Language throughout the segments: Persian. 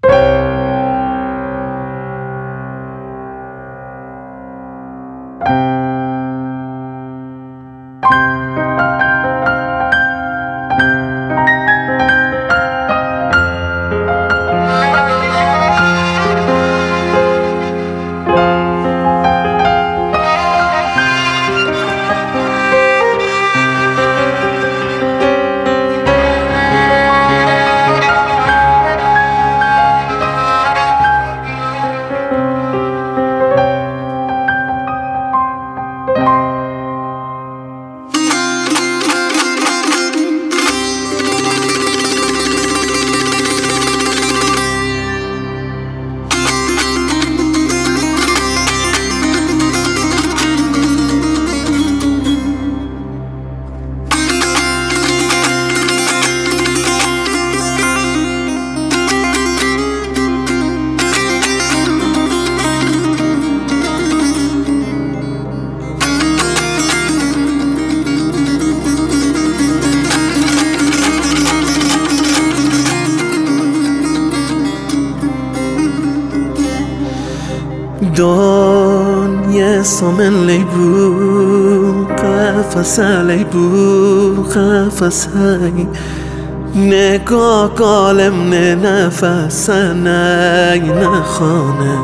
دنیا سامن لیبو قفصه لیبو قفصه نگاه کالم نه نفسه نه خانه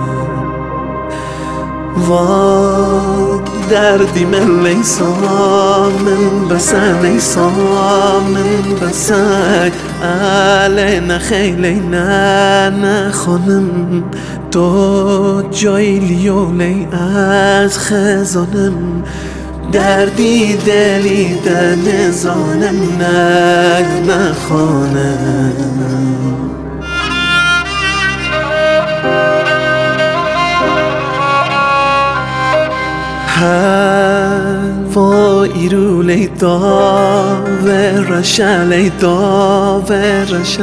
و دردی من لیسا من بسه لیسا من بسه علی خیلی نه خانم تو جای لیولی از خزانم دردی دلی در نزانم نه خانم هوایی رو لیدا و رشه لیدا و رشه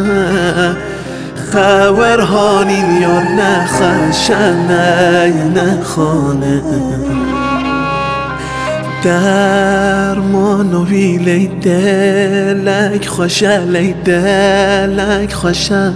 خورهانین یا نخشه نه خانه درمان و ویلی دلک خوشه لی دلک خوشه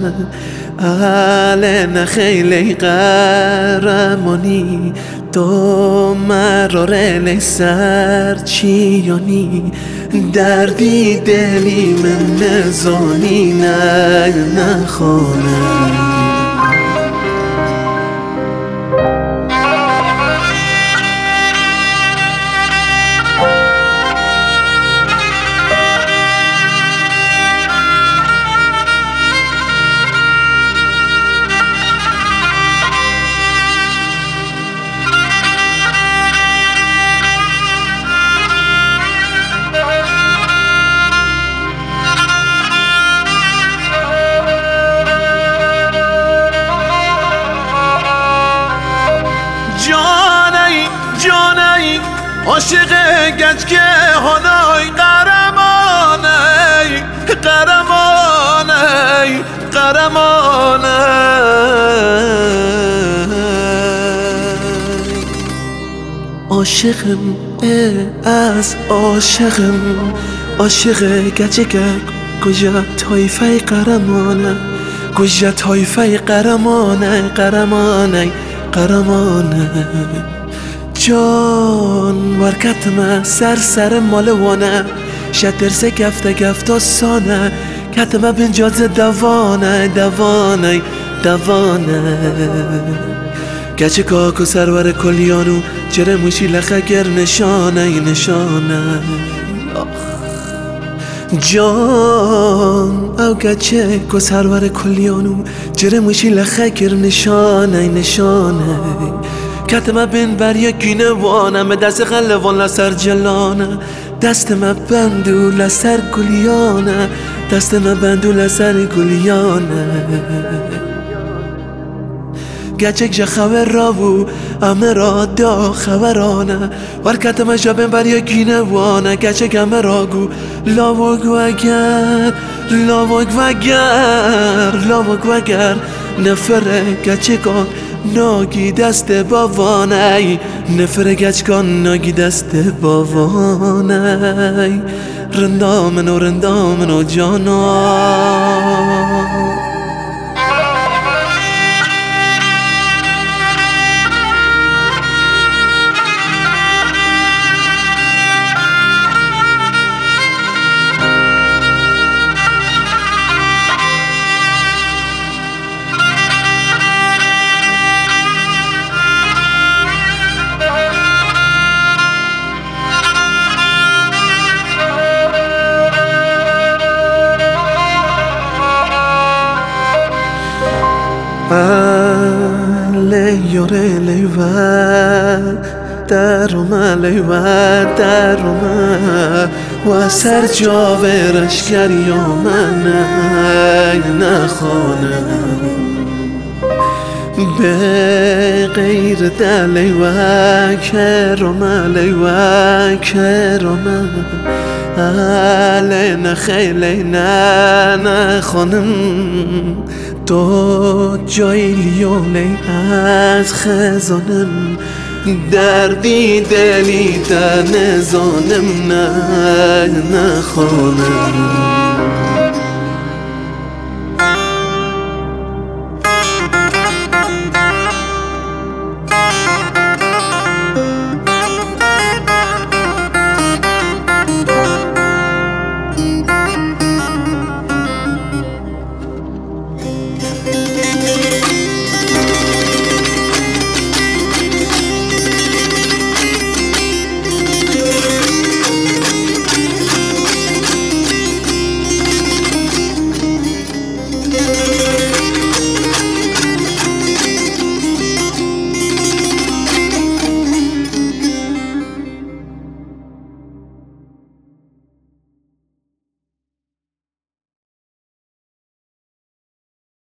اهل خیلی قرمانی تو مراره لی سر چیانی دردی دلی من نزانی نه خانه عاشق گچکه هنای قرمانه قرمانه قرمانه عاشقم از عاشقم عاشق گچکه کجا تایفه قرمانه کجا تایفه قرمانه قرمانه قرمانه جان ورکتمه سر مالوانه شترسه گفته سانه کتمه بنجاز دوانه دوانه دوانه گچه کاکو سرور کلیانو چره موشی لخه گر نشانه نشانه جان او گچه کو سرور کلیانو چره موشی لخه گر نشانه نشانه کتمه بین بریا گینه وانم دست خلوان لسر جلانه دست ما بندو لسر گلیانه دست ما بندو لسر گلیانه گچک جا خبر را بو امه را دا خبرانه ورکت ما جا بین بریا گینه وانه گچک امه را گو لاوگ وگر لاوگ وگر لاوگ وگر نفره گچکان ناگی دست باوانه نفر گچکان ناگی دست باوانه رندامن و جانا لیوره لیوه درمه لیوه درمه و سر جاورش کریامنه نخانه به غیر دلی و کرمه لیوه کرمه علین خیلی نخانم تو جای لیولی از خزانم دردی دلی تا نزانم نخانم